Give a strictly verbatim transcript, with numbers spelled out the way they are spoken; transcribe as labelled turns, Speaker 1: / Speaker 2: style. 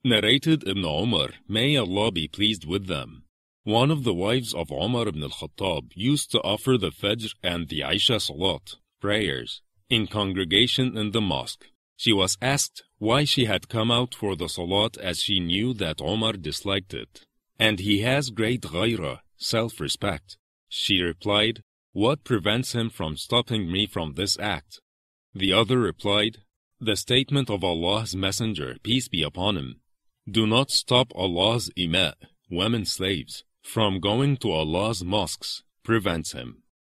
Speaker 1: Narrated Ibn Umar, may Allah be pleased with them. One of the wives of Umar ibn al-Khattab used to offer the Fajr and the Isha Salat, prayers, in congregation in the mosque. She was asked why she had come out for the Salat as she knew that Umar disliked it. And he has great ghaira, self-respect. She replied, "What prevents him from stopping me from this act?" The other replied, "The statement of Allah's Messenger, peace be upon him, do not stop Allah's ima, women slaves, from going to Allah's mosques, prevents him."